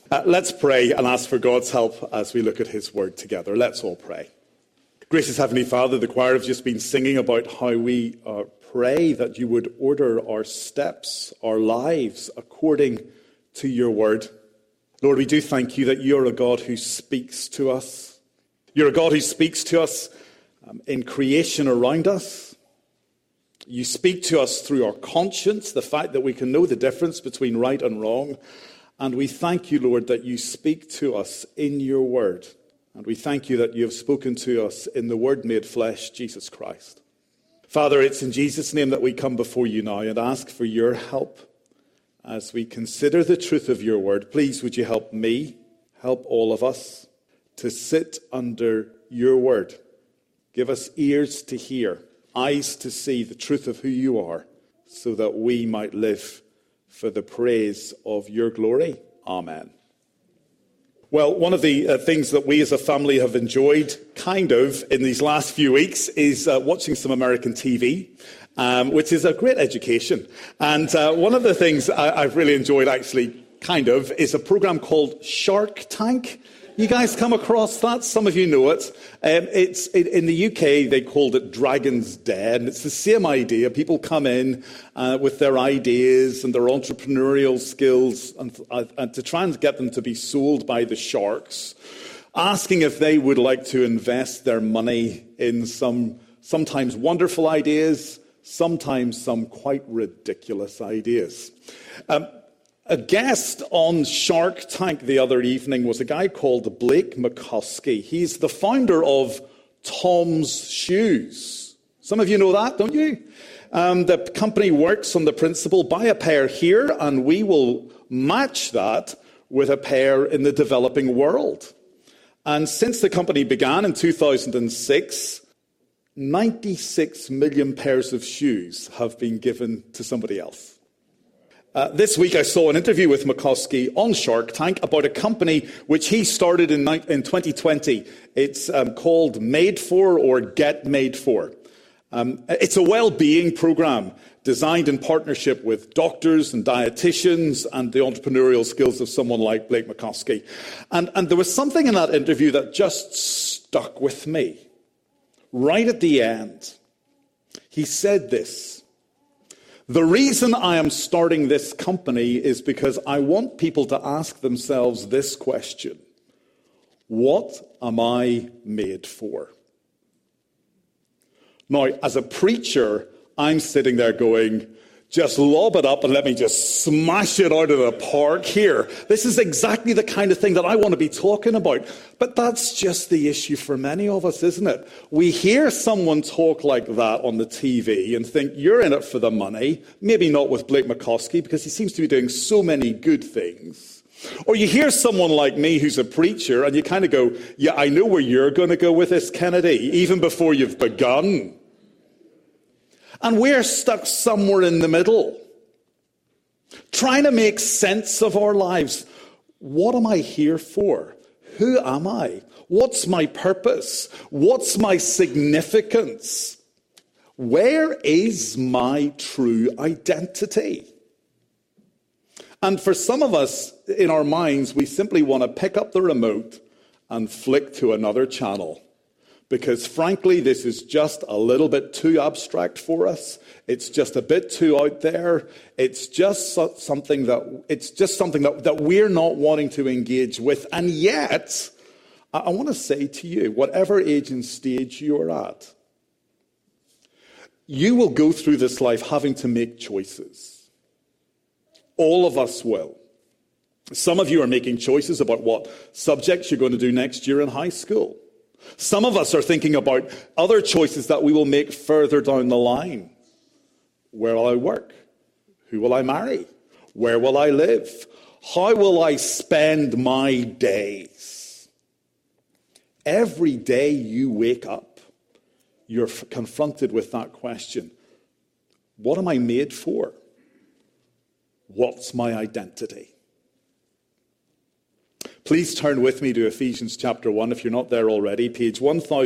Let's pray and ask for God's help as we look at his word together. Let's all pray. Gracious Heavenly Father, the choir have just been singing about how we pray that you would order our steps, our lives, according to your word. Lord, we do thank you that you're a God who speaks to us. You're a God who speaks to us in creation around us. You speak to us through our conscience, the fact that we can know the difference between right and wrong. And we thank you, Lord, that you speak to us in your word. And we thank you that you have spoken to us in the Word made flesh, Jesus Christ. Father, it's in Jesus' name that we come before you now and ask for your help as we consider the truth of your word. Please, would you help me, help all of us to sit under your word. Give us ears to hear, eyes to see the truth of who you are, so that we might live for the praise of your glory. Amen. Well, one of the things that we as a family have enjoyed in these last few weeks is watching some American TV, which is a great education. And one of the things I've really enjoyed is a program called Shark Tank. You guys come across that? Some of you know it. It's in the UK, they called it Dragon's Den. It's the same idea. People come in with their ideas and their entrepreneurial skills and to try and get them to be sold by the sharks, asking if they would like to invest their money in sometimes wonderful ideas, sometimes some quite ridiculous ideas. A guest on Shark Tank the other evening was a guy called Blake McCoskey. He's the founder of Tom's Shoes. Some of you know that, don't you? The company works on the principle, buy a pair here and we will match that with a pair in the developing world. And since the company began in 2006, 96 million pairs of shoes have been given to somebody else. This week I saw an interview with McCoskey on Shark Tank about a company which he started in 2020. It's called Made For or Get Made For. It's a well-being program designed in partnership with doctors and dietitians and the entrepreneurial skills of someone like Blake McCoskey. And there was something in that interview that just stuck with me. Right at the end, he said this: "The reason I am starting this company is because I want people to ask themselves this question: what am I made for?" Now, as a preacher, I'm sitting there going, just lob it up and let me just smash it out of the park here. This is exactly the kind of thing that I want to be talking about. But that's just the issue for many of us, isn't it? We hear someone talk like that on the TV and think, you're in it for the money. Maybe not with Blake McCoskey, because he seems to be doing so many good things. Or you hear someone like me who's a preacher and you kind of go, yeah, I know where you're going to go with this, Kennedy, even before you've begun. And we're stuck somewhere in the middle, trying to make sense of our lives. What am I here for? Who am I? What's my purpose? What's my significance? Where is my true identity? And for some of us, in our minds, we simply want to pick up the remote and flick to another channel. Because frankly, this is just a little bit too abstract for us. It's just a bit too out there. It's just something that we're not wanting to engage with. And yet, I want to say to you, whatever age and stage you're at, you will go through this life having to make choices. All of us will. Some of you are making choices about what subjects you're going to do next year in high school. Some of us are thinking about other choices that we will make further down the line. Where will I work? Who will I marry? Where will I live? How will I spend my days? Every day you wake up, you're confronted with that question. What am I made for? What's my identity? Please turn with me to Ephesians chapter 1 if you're not there already, page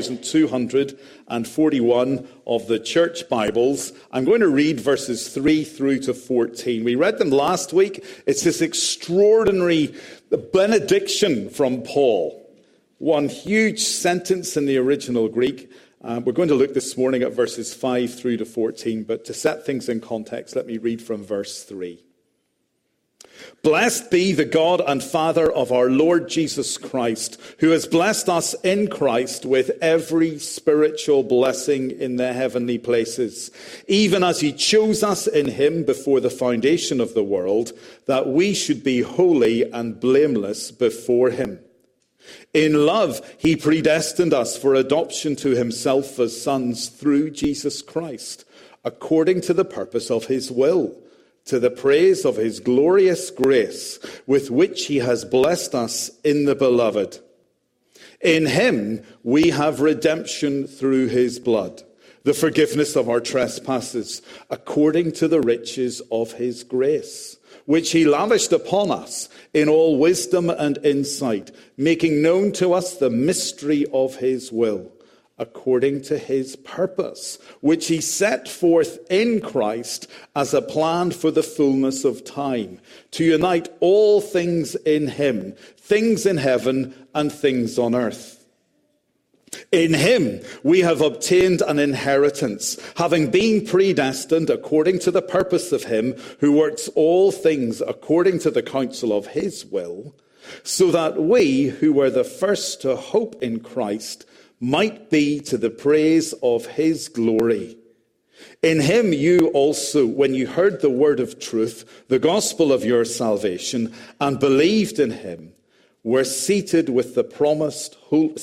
1241 of the Church Bibles. I'm going to read verses 3 through to 14. We read them last week. It's this extraordinary benediction from Paul. One huge sentence in the original Greek. We're going to look this morning at verses 5 through to 14, but to set things in context, let me read from verse 3. Blessed be the God and Father of our Lord Jesus Christ, who has blessed us in Christ with every spiritual blessing in the heavenly places, even as he chose us in him before the foundation of the world, that we should be holy and blameless before him. In love, he predestined us for adoption to himself as sons through Jesus Christ, according to the purpose of his will, to the praise of his glorious grace, with which he has blessed us in the Beloved. In him we have redemption through his blood, the forgiveness of our trespasses, according to the riches of his grace, which he lavished upon us in all wisdom and insight, making known to us the mystery of his will, according to his purpose, which he set forth in Christ as a plan for the fullness of time, to unite all things in him, things in heaven and things on earth. In him we have obtained an inheritance, having been predestined according to the purpose of him who works all things according to the counsel of his will, so that we who were the first to hope in Christ might be to the praise of his glory. In him you also, when you heard the word of truth, the gospel of your salvation, and believed in him, were sealed with the promised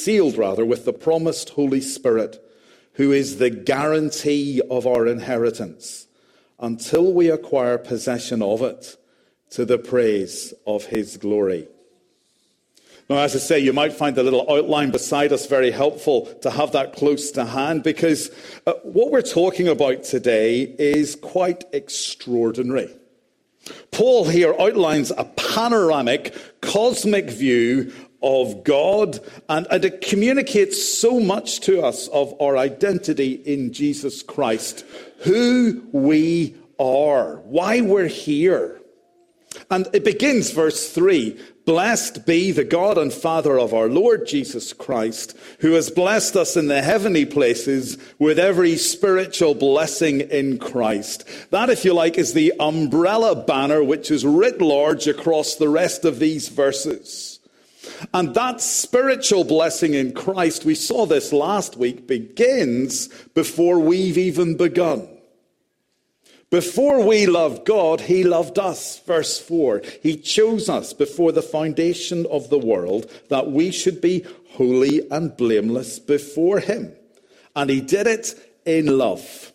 Holy Spirit, who is the guarantee of our inheritance, until we acquire possession of it, to the praise of his glory. Now, as I say, you might find the little outline beside us very helpful to have that close to hand, because what we're talking about today is quite extraordinary. Paul here outlines a panoramic, cosmic view of God, and it communicates so much to us of our identity in Jesus Christ, who we are, why we're here. And it begins, verse 3, blessed be the God and Father of our Lord Jesus Christ, who has blessed us in the heavenly places with every spiritual blessing in Christ. That, if you like, is the umbrella banner which is writ large across the rest of these verses. And that spiritual blessing in Christ, we saw this last week, begins before we've even begun. Before we loved God, he loved us. Verse 4, he chose us before the foundation of the world that we should be holy and blameless before him. And he did it in love.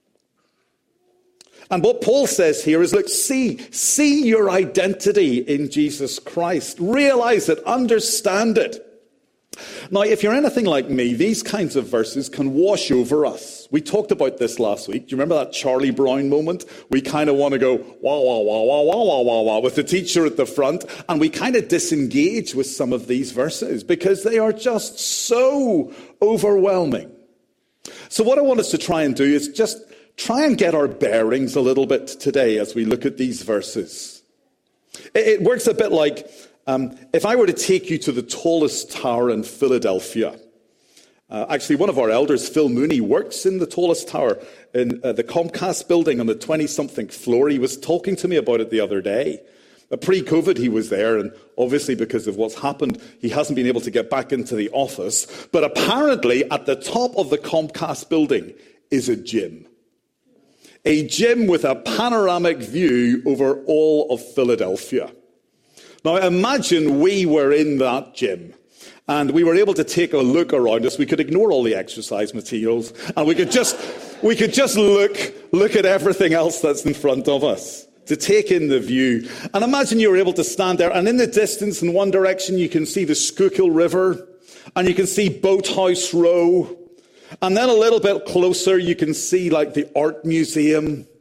And what Paul says here is, look, see your identity in Jesus Christ. Realize it, understand it. Now, if you're anything like me, these kinds of verses can wash over us. We talked about this last week. Do you remember that Charlie Brown moment? We kind of want to go, wah, wah, wah, wah, wah, wah, wah, wah, with the teacher at the front. And we kind of disengage with some of these verses because they are just so overwhelming. So what I want us to try and do is just try and get our bearings a little bit today as we look at these verses. It works a bit like if I were to take you to the tallest tower in Philadelphia. Actually, one of our elders, Phil Mooney, works in the tallest tower in the Comcast building on the 20-something floor. He was talking to me about it the other day. Pre-COVID, he was there, and obviously because of what's happened, he hasn't been able to get back into the office. But apparently, at the top of the Comcast building is a gym. A gym with a panoramic view over all of Philadelphia. Now, imagine we were in that gym and we were able to take a look around us. We could ignore all the exercise materials and we could just look at everything else that's in front of us to take in the view. And imagine you were able to stand there and in the distance in one direction you can see the Schuylkill River and you can see Boathouse Row. And then a little bit closer you can see like the art museum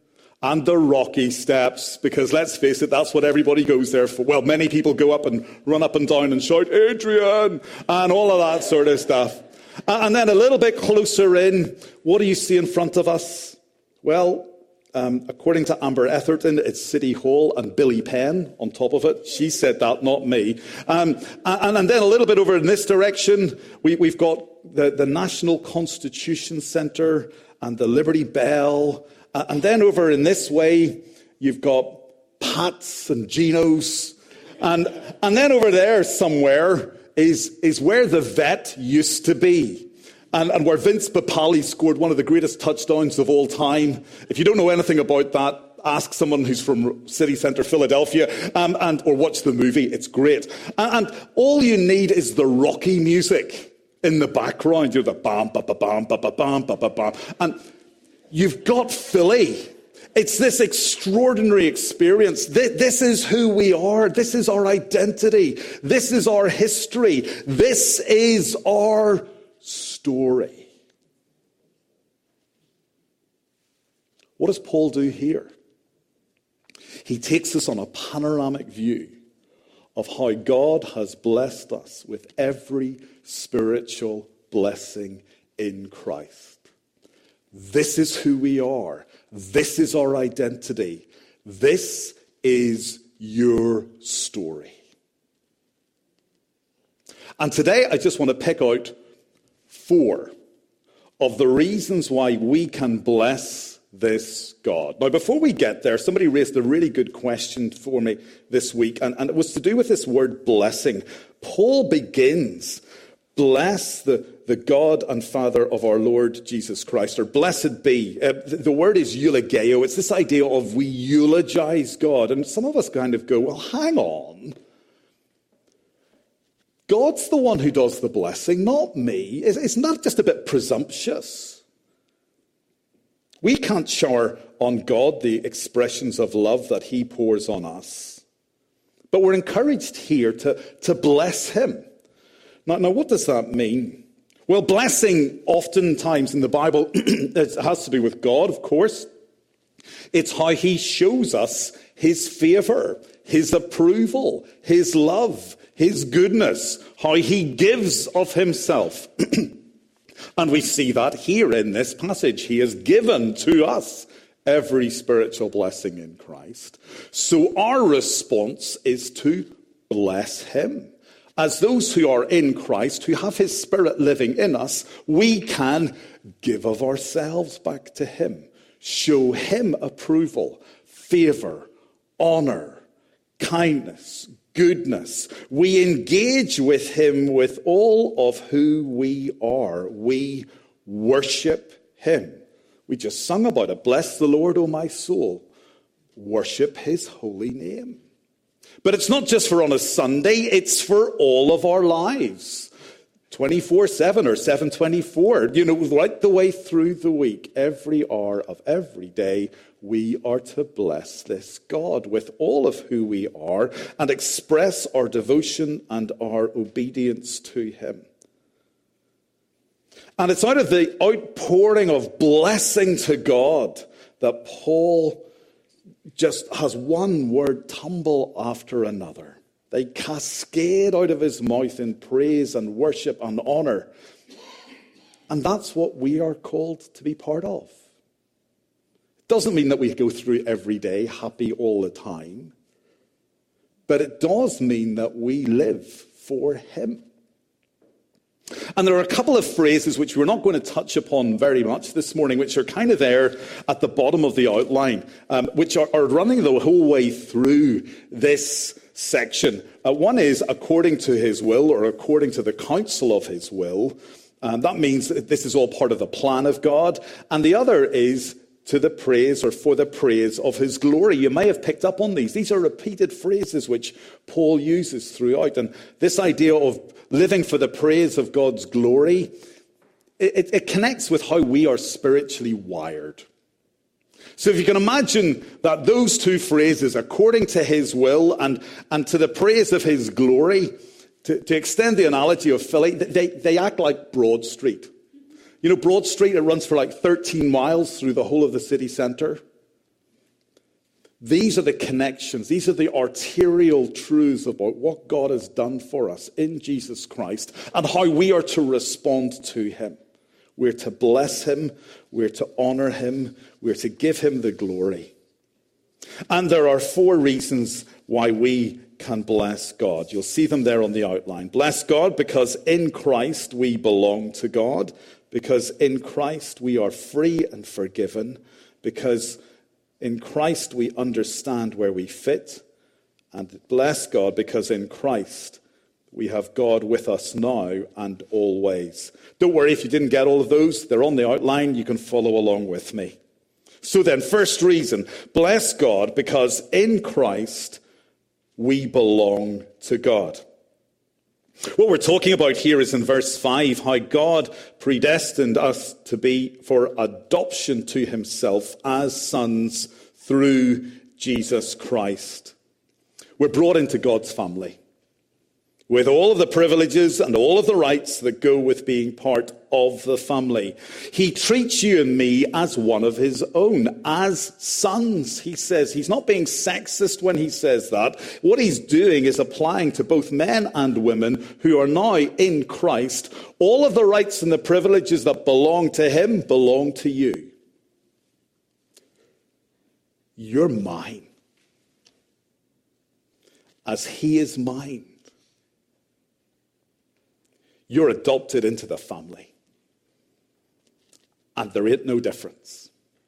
and the rocky steps, because let's face it, that's what everybody goes there for. Well, many people go up and run up and down and shout, Adrian, and all of that sort of stuff. And then a little bit closer in, what do you see in front of us? Well, according to Amber Etherton, it's City Hall and Billy Penn on top of it. She said that, not me. And then a little bit over in this direction, we've got the National Constitution Centre and the Liberty Bell. And then over in this way, you've got Pat's and Geno's. And then over there somewhere is where the vet used to be. And where Vince Papali scored one of the greatest touchdowns of all time. If you don't know anything about that, ask someone who's from City Centre, Philadelphia, or watch the movie. It's great. And all you need is the Rocky music in the background. You're the bam, ba ba bam, ba ba bam, ba ba bam. And you've got Philly. It's this extraordinary experience. This is who we are. This is our identity. This is our history. This is our story. What does Paul do here? He takes us on a panoramic view of how God has blessed us with every spiritual blessing in Christ. This is who we are. This is our identity. This is your story. And today I just want to pick out 4 of the reasons why we can bless this God. Now, before we get there, somebody raised a really good question for me this week, and it was to do with this word blessing. Paul begins, bless the God and Father of our Lord Jesus Christ, or blessed be. The word is eulogio. It's this idea of we eulogize God. And some of us kind of go, well, hang on. God's the one who does the blessing, not me. Isn't that just a bit presumptuous? We can't shower on God the expressions of love that he pours on us. But we're encouraged here to bless him. Now, what does that mean? Well, blessing oftentimes in the Bible, it has to do with God, of course. It's how he shows us his favour, his approval, his love, his goodness, how he gives of himself. And we see that here in this passage. He has given to us every spiritual blessing in Christ. So our response is to bless him. As those who are in Christ, who have his Spirit living in us, we can give of ourselves back to him, show him approval, favour, honour, kindness, goodness. We engage with him with all of who we are. We worship him. We just sung about it. Bless the Lord, O my soul. Worship his holy name. But it's not just for on a Sunday, it's for all of our lives. 24/7 or 7/24, right the way through the week, every hour of every day, we are to bless this God with all of who we are and express our devotion and our obedience to him. And it's out of the outpouring of blessing to God that Paul just has one word tumble after another. They cascade out of his mouth in praise and worship and honour. And that's what we are called to be part of. It doesn't mean that we go through every day happy all the time. But it does mean that we live for him. And there are a couple of phrases which we're not going to touch upon very much this morning, which are kind of there at the bottom of the outline, which are running the whole way through this section. One is according to his will, or according to the counsel of his will. That means that this is all part of the plan of God. And the other is to the praise, or for the praise of his glory. You may have picked up on these. These are repeated phrases which Paul uses throughout. And this idea of living for the praise of God's glory, it connects with how we are spiritually wired. So if you can imagine that those two phrases, according to his will and to the praise of his glory, to extend the analogy of Philly, they act like Broad Street. You know, Broad Street, it runs for like 13 miles through the whole of the city centre. These are the connections. These are the arterial truths about what God has done for us in Jesus Christ and how we are to respond to him. We're to bless him. We're to honor him. We're to give him the glory. And there are 4 reasons why we can bless God. You'll see them there on the outline. Bless God because in Christ we belong to God, because in Christ we are free and forgiven, because in Christ we understand where we fit, and bless God because in Christ we have God with us now and always. Don't worry if you didn't get all of those. They're on the outline. You can follow along with me. So then, first reason, bless God because in Christ we belong to God. What we're talking about here is in verse 5, how God predestined us to be for adoption to himself as sons through Jesus Christ. We're brought into God's family with all of the privileges and all of the rights that go with being part of the family. He treats you and me as one of his own, as sons, he says. He's not being sexist when he says that. What he's doing is applying to both men and women who are now in Christ. All of the rights and the privileges that belong to him belong to you. You're mine, as he is mine. You're adopted into the family. And there ain't no difference.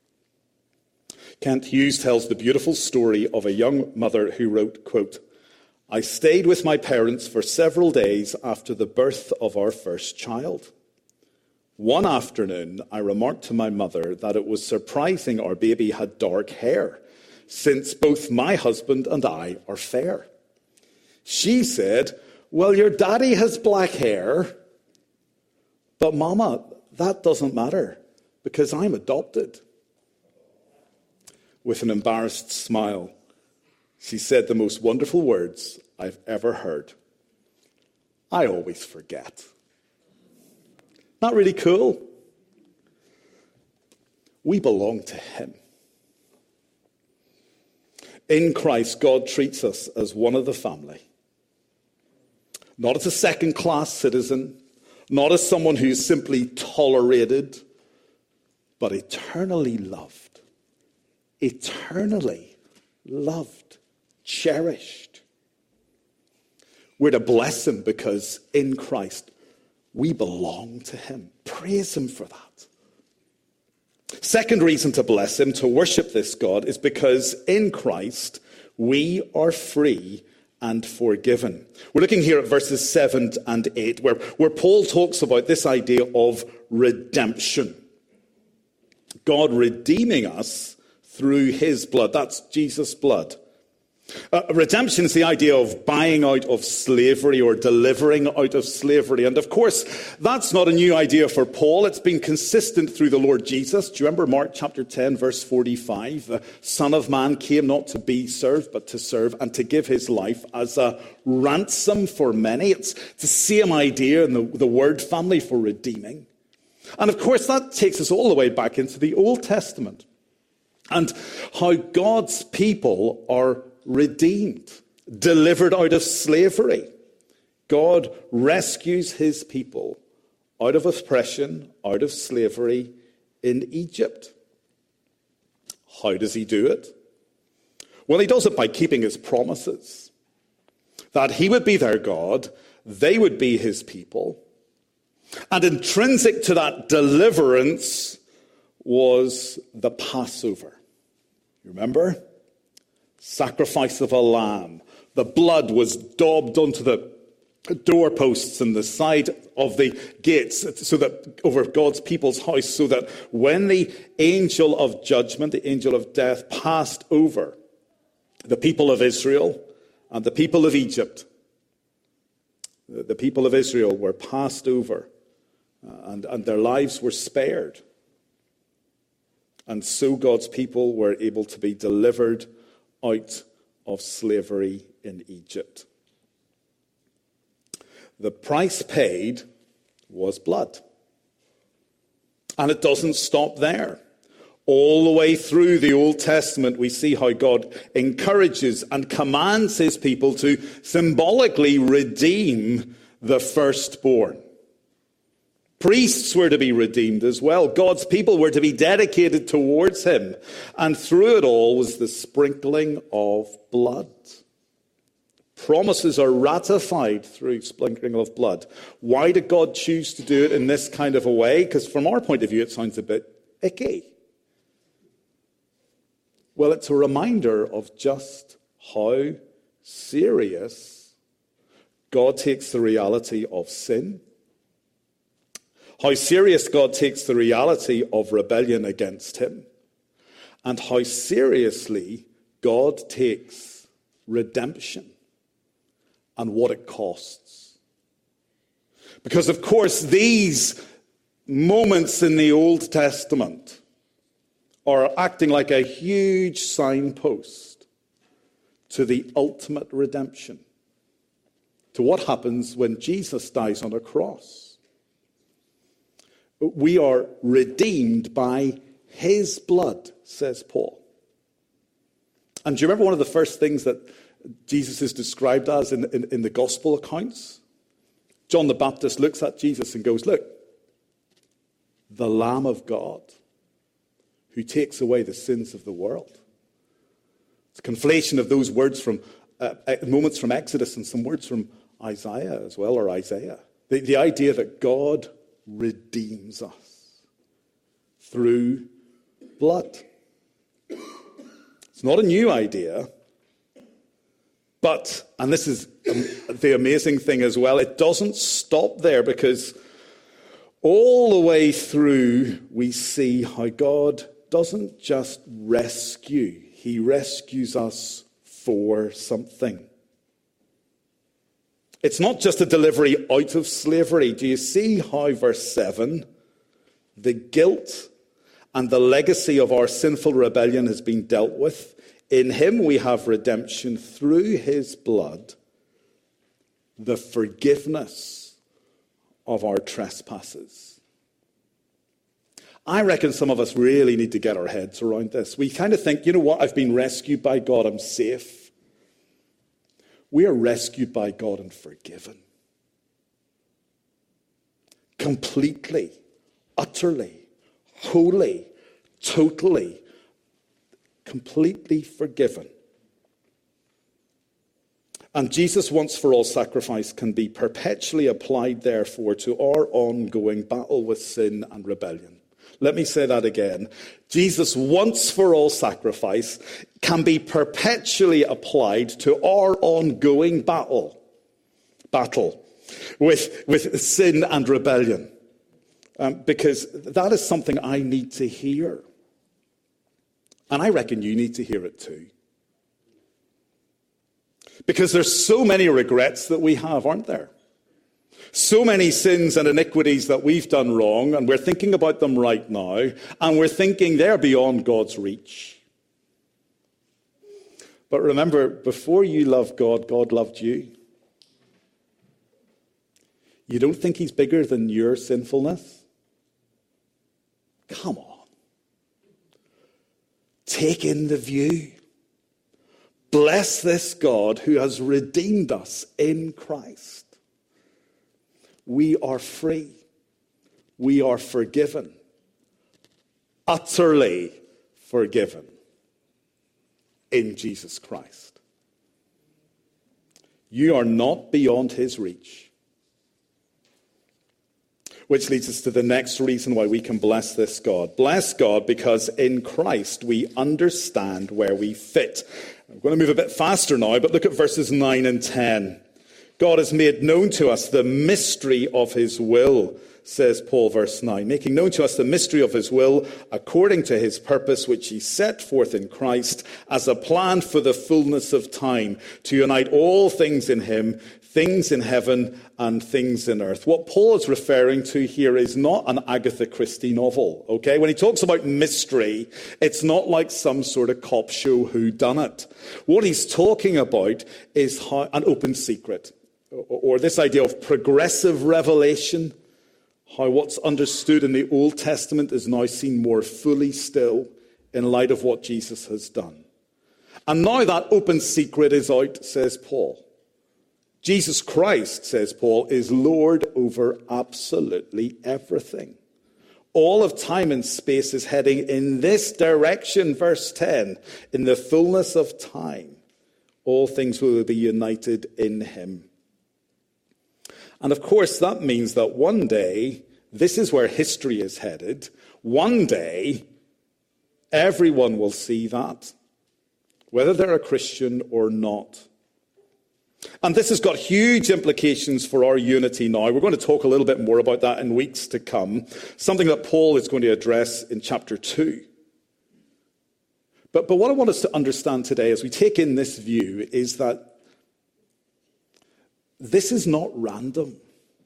Kent Hughes tells the beautiful story of a young mother who wrote, quote, I stayed with my parents for several days after the birth of our first child. One afternoon, I remarked to my mother that it was surprising our baby had dark hair, since both my husband and I are fair. She said, well, your daddy has black hair, but Mama, that doesn't matter because I'm adopted. With an embarrassed smile, she said the most wonderful words I've ever heard. I always forget. Not really cool. We belong to him. In Christ, God treats us as one of the family. Not as a second-class citizen, not as someone who's simply tolerated, but eternally loved. Eternally loved, cherished. We're to bless him because in Christ we belong to him. Praise him for that. Second reason to bless him, to worship this God, is because in Christ we are free and forgiven. We're looking here at verses 7 and 8, where Paul talks about this idea of redemption. God redeeming us through his blood. That's Jesus' blood. Redemption is the idea of buying out of slavery or delivering out of slavery. And of course, that's not a new idea for Paul. It's been consistent through the Lord Jesus. Do you remember Mark chapter 10, verse 45? The Son of Man came not to be served, but to serve and to give his life as a ransom for many. It's the same idea in the word family for redeeming. And of course, that takes us all the way back into the Old Testament and how God's people are redeemed, delivered out of slavery. God rescues his people out of oppression, out of slavery in Egypt. How does he do it? Well, he does it by keeping his promises. That he would be their God, they would be his people. And intrinsic to that deliverance was the Passover. You remember? Sacrifice of a lamb. The blood was daubed onto the doorposts and the side of the gates so that over God's people's house, so that when the angel of judgment, the angel of death, passed over the people of Israel and the people of Egypt, the people of Israel were passed over and their lives were spared. And so God's people were able to be delivered out of slavery in Egypt. The price paid was blood. And it doesn't stop there. All the way through the Old Testament, we see how God encourages and commands his people to symbolically redeem the firstborn. Priests were to be redeemed as well. God's people were to be dedicated towards him. And through it all was the sprinkling of blood. Promises are ratified through sprinkling of blood. Why did God choose to do it in this kind of a way? Because from our point of view, it sounds a bit icky. Well, it's a reminder of just how serious God takes the reality of sin, how serious God takes the reality of rebellion against him, and how seriously God takes redemption and what it costs. Because, of course, these moments in the Old Testament are acting like a huge signpost to the ultimate redemption, to what happens when Jesus dies on a cross. We are redeemed by his blood, says Paul. And do you remember one of the first things that Jesus is described as in the gospel accounts? John the Baptist looks at Jesus and goes, look, the Lamb of God who takes away the sins of the world. It's a conflation of those words from moments from Exodus and some words from Isaiah as well, or Isaiah. The idea that God redeems us through blood. It's not a new idea, but, and this is the amazing thing as well, it doesn't stop there, because all the way through we see how God doesn't just rescue, he rescues us for something. It's not just a delivery out of slavery. Do you see how verse 7, the guilt and the legacy of our sinful rebellion has been dealt with? In him we have redemption through his blood, the forgiveness of our trespasses. I reckon some of us really need to get our heads around this. We kind of think, you know what, I've been rescued by God, I'm safe. We are rescued by God and forgiven. Completely, utterly, wholly, totally, completely forgiven. And Jesus' once-for-all sacrifice can be perpetually applied, therefore, to our ongoing battle with sin and rebellion. Let me say that again. Jesus' once-for-all sacrifice can be perpetually applied to our ongoing battle with sin and rebellion. Because that is something I need to hear. And I reckon you need to hear it too. Because there's so many regrets that we have, aren't there? So many sins and iniquities that we've done wrong, and we're thinking about them right now, and we're thinking they're beyond God's reach. But remember, before you loved God, God loved you. You don't think he's bigger than your sinfulness? Come on. Take in the view. Bless this God who has redeemed us in Christ. We are free. We are forgiven. Utterly forgiven in Jesus Christ. You are not beyond his reach. Which leads us to the next reason why we can bless this God. Bless God because in Christ we understand where we fit. I'm going to move a bit faster now, but look at verses 9 and 10. God has made known to us the mystery of his will, says Paul, verse 9. Making known to us the mystery of his will according to his purpose, which he set forth in Christ as a plan for the fullness of time, to unite all things in him, things in heaven and things in earth. What Paul is referring to here is not an Agatha Christie novel, okay? When he talks about mystery, it's not like some sort of cop show whodunit. What he's talking about is how an open secret, or this idea of progressive revelation, how what's understood in the Old Testament is now seen more fully still in light of what Jesus has done. And now that open secret is out, says Paul. Jesus Christ, says Paul, is Lord over absolutely everything. All of time and space is heading in this direction, verse 10. In the fullness of time, all things will be united in him. And of course, that means that one day, this is where history is headed. One day, everyone will see that, whether they're a Christian or not. And this has got huge implications for our unity now. We're going to talk a little bit more about that in weeks to come, something that Paul is going to address in chapter 2. But what I want us to understand today as we take in this view is that this is not random.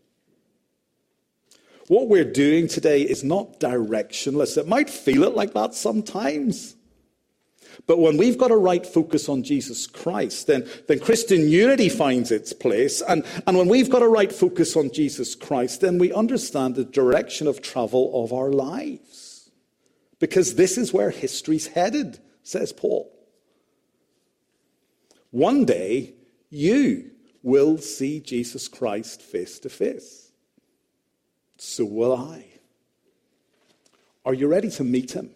What we're doing today is not directionless. It might feel it like that sometimes. But when we've got a right focus on Jesus Christ, then Christian unity finds its place. And when we've got a right focus on Jesus Christ, then we understand the direction of travel of our lives. Because this is where history's headed, says Paul. One day, you will see Jesus Christ face to face. So will I. Are you ready to meet him?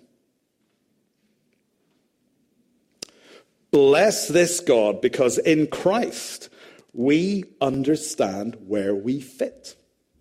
Bless this God, because in Christ we understand where we fit.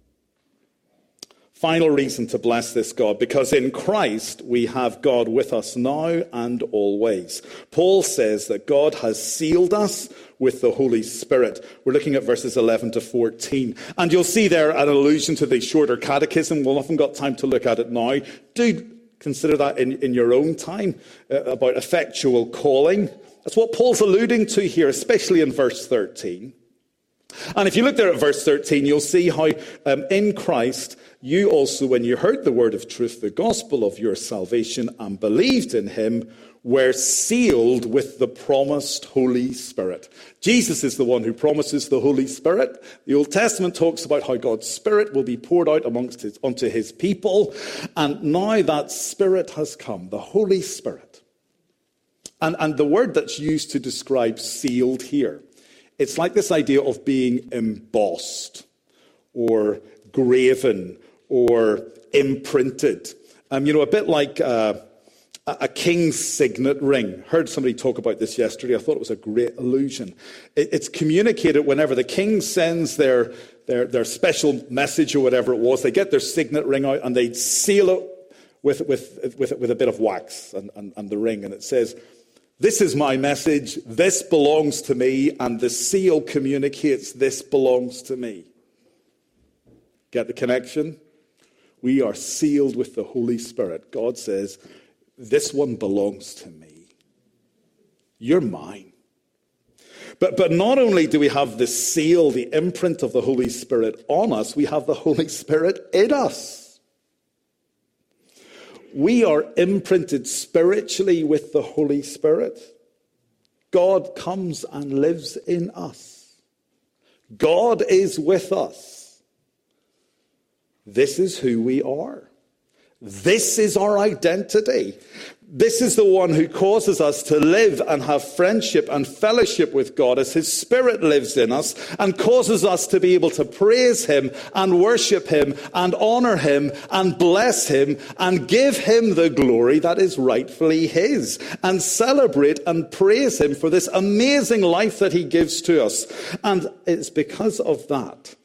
Final reason to bless this God, because in Christ we have God with us now and always. Paul says that God has sealed us with the Holy Spirit. We're looking at verses 11 to 14. And you'll see there an allusion to the shorter catechism. We'll haven't got time to look at it now. Do consider that in your own time about effectual calling. That's what Paul's alluding to here, especially in verse 13. And if you look there at verse 13, you'll see how in Christ, you also, when you heard the word of truth, the gospel of your salvation, and believed in him, were sealed with the promised Holy Spirit. Jesus is the one who promises the Holy Spirit. The Old Testament talks about how God's Spirit will be poured out onto his people. And now that Spirit has come, the Holy Spirit. And the word that's used to describe sealed here, it's like this idea of being embossed or graven or imprinted. A bit like a king's signet ring. Heard somebody talk about this yesterday. I thought it was a great illusion. It's communicated whenever the king sends their special message or whatever it was. They get their signet ring out and they seal it with a bit of wax and the ring. And it says, "This is my message, this belongs to me," and the seal communicates, "This belongs to me." Get the connection? We are sealed with the Holy Spirit. God says, this one belongs to me. You're mine. But not only do we have the seal, the imprint of the Holy Spirit on us, we have the Holy Spirit in us. We are imprinted spiritually with the Holy Spirit. God comes and lives in us. God is with us. This is who we are. This is our identity. This is the one who causes us to live and have friendship and fellowship with God as his Spirit lives in us and causes us to be able to praise him and worship him and honor him and bless him and give him the glory that is rightfully his and celebrate and praise him for this amazing life that he gives to us. And it's because of that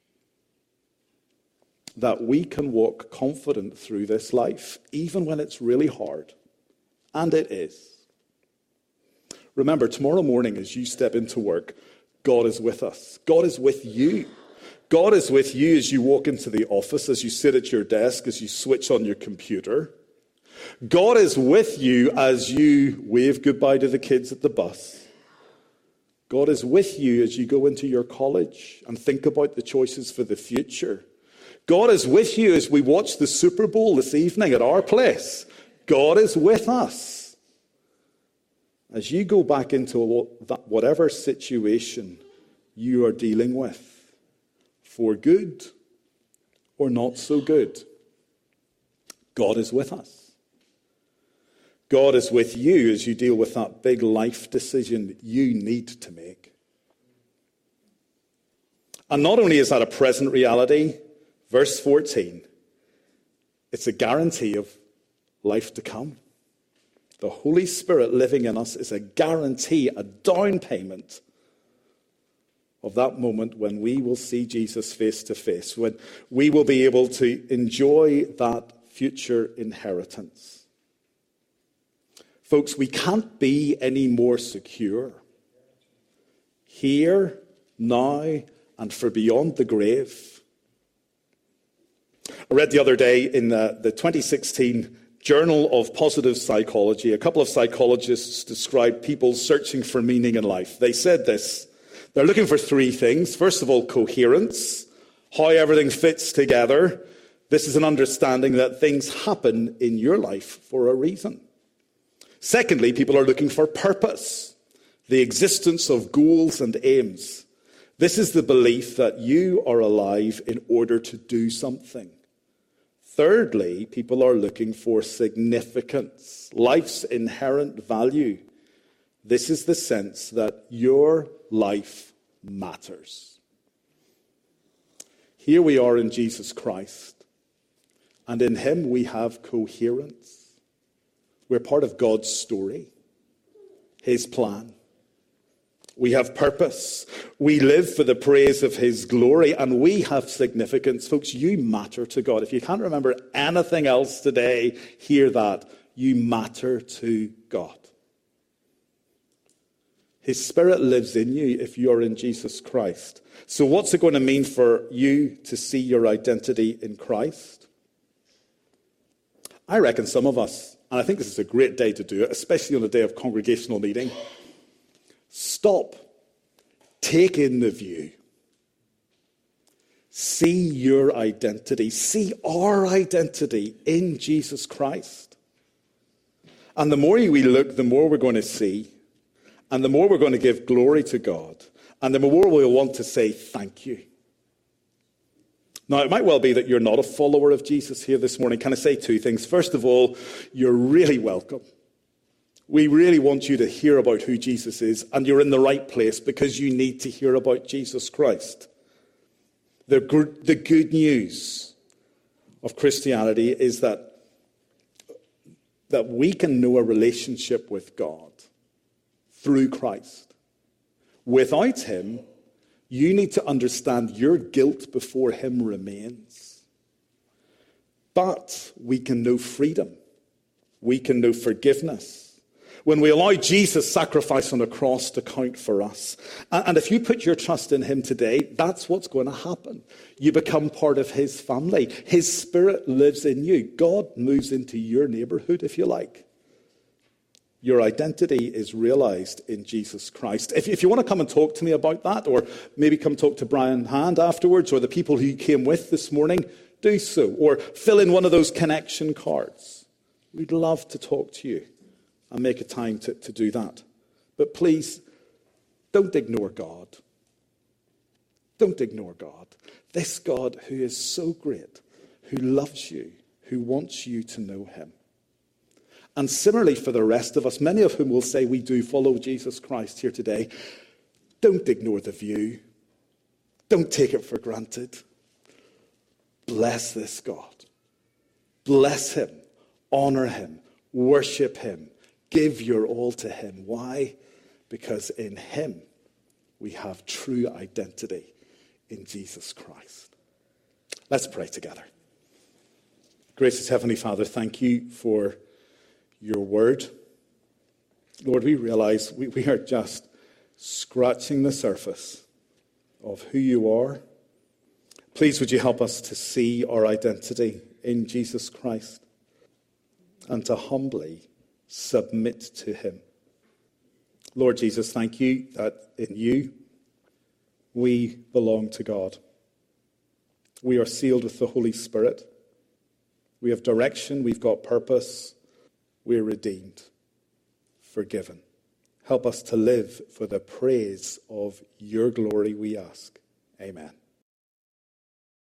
we can walk confident through this life, even when it's really hard. And it is. Remember, tomorrow morning as you step into work, God is with us. God is with you. God is with you as you walk into the office, as you sit at your desk, as you switch on your computer. God is with you as you wave goodbye to the kids at the bus. God is with you as you go into your college and think about the choices for the future. God is with you as we watch the Super Bowl this evening at our place. God is with us. As you go back into whatever situation you are dealing with, for good or not so good, God is with us. God is with you as you deal with that big life decision you need to make. And not only is that a present reality, verse 14, it's a guarantee of life to come. The Holy Spirit living in us is a guarantee, a down payment of that moment when we will see Jesus face to face, when we will be able to enjoy that future inheritance. Folks, we can't be any more secure here, now, and for beyond the grave. I read the other day in the 2016 Journal of Positive Psychology, a couple of psychologists described people searching for meaning in life. They said this: they're looking for three things. First of all, coherence, how everything fits together. This is an understanding that things happen in your life for a reason. Secondly, people are looking for purpose, the existence of goals and aims. This is the belief that you are alive in order to do something. Thirdly, people are looking for significance, life's inherent value. This is the sense that your life matters. Here we are in Jesus Christ, and in him we have coherence. We're part of God's story, his plan. We have purpose. We live for the praise of his glory, and we have significance. Folks, you matter to God. If you can't remember anything else today, hear that. You matter to God. His Spirit lives in you if you are in Jesus Christ. So what's it going to mean for you to see your identity in Christ? I reckon some of us, and I think this is a great day to do it, especially on a day of congregational meeting, stop, take in the view, see your identity, see our identity in Jesus Christ. And the more we look, the more we're going to see, and the more we're going to give glory to God, and the more we'll want to say thank you. Now, it might well be that you're not a follower of Jesus here this morning. Can I say two things? First of all, you're really welcome. We really want you to hear about who Jesus is, and you're in the right place because you need to hear about Jesus Christ. The good news of Christianity is that we can know a relationship with God through Christ. Without him, you need to understand your guilt before him remains. But we can know freedom. We can know forgiveness when we allow Jesus' sacrifice on the cross to count for us. And if you put your trust in him today, that's what's going to happen. You become part of his family. His Spirit lives in you. God moves into your neighborhood, if you like. Your identity is realized in Jesus Christ. If you want to come and talk to me about that, or maybe come talk to Brian Hand afterwards, or the people who you came with this morning, do so. Or fill in one of those connection cards. We'd love to talk to you and make a time to do that. But please, don't ignore God. Don't ignore God. This God who is so great, who loves you, who wants you to know him. And similarly for the rest of us, many of whom will say we do follow Jesus Christ here today, don't ignore the view. Don't take it for granted. Bless this God. Bless him. Honor him. Worship him. Give your all to him. Why? Because in him we have true identity in Jesus Christ. Let's pray together. Gracious Heavenly Father, thank you for your word. Lord, we realize we are just scratching the surface of who you are. Please would you help us to see our identity in Jesus Christ and to humbly submit to him. Lord Jesus, thank you that in you we belong to God. We are sealed with the Holy Spirit. We have direction. We've got purpose. We're redeemed, forgiven. Help us to live for the praise of your glory, we ask. Amen.